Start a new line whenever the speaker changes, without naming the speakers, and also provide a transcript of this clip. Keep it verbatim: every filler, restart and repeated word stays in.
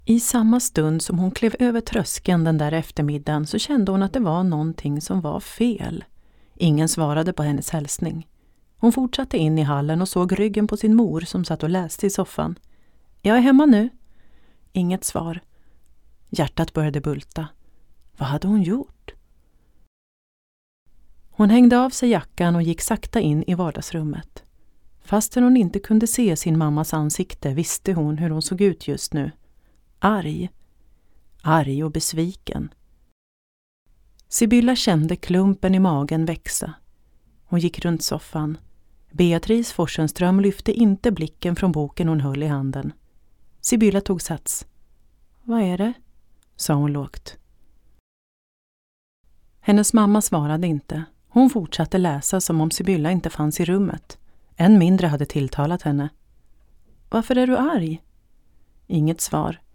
I samma stund som hon klev över tröskeln den där eftermiddagen så kände hon att det var någonting som var fel. Ingen svarade på hennes hälsning. Hon fortsatte in i hallen och såg ryggen på sin mor som satt och läste i soffan. Jag är hemma nu. Inget svar. Hjärtat började bulta. Vad hade hon gjort? Hon hängde av sig jackan och gick sakta in i vardagsrummet. Fastän hon inte kunde se sin mammas ansikte visste hon hur hon såg ut just nu. Arg. Arg och besviken. Sibylla kände klumpen i magen växa. Hon gick runt soffan. Beatrice Forsenström lyfte inte blicken från boken hon höll i handen. Sibylla tog sats. Vad är det? Sa hon lågt. Hennes mamma svarade inte. Hon fortsatte läsa som om Sibylla inte fanns i rummet. Än mindre hade tilltalat henne. Varför är du arg? Inget svar.